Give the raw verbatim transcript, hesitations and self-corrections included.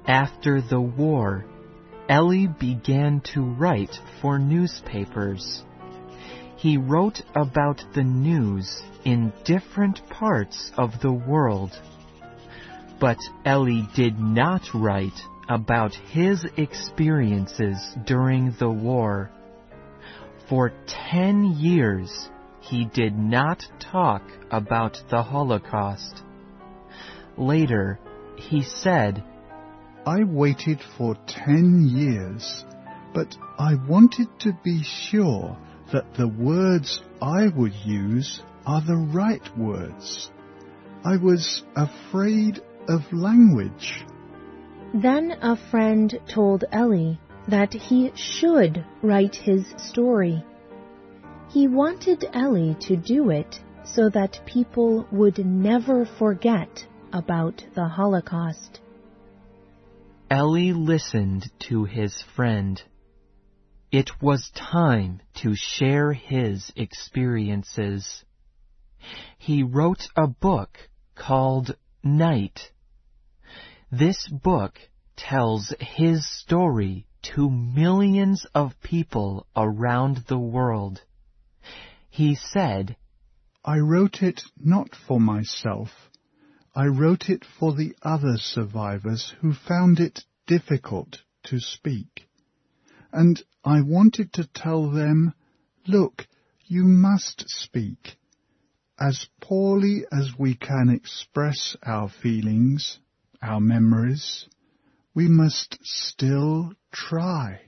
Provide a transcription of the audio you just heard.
After the war, Ellie began to write for newspapers. He wrote about the news in different parts of the world. But Ellie did not write about his experiences during the war. For ten years, he did not talk about the Holocaust. Later, he said, I waited for ten years, but I wanted to be sure that the words I would use are the right words. I was afraid of language. Then a friend told Ellie that he should write his story. He wanted Ellie to do it so that people would never forget about the Holocaust. Ellie listened to his friend. It was time to share his experiences. He wrote a book called Night. This book tells his story to millions of people around the world. He said, I wrote it not for myself. I wrote it for the other survivors who found it difficult to speak. And I wanted to tell them, look, you must speak. As poorly as we can express our feelings, our memories, we must still try.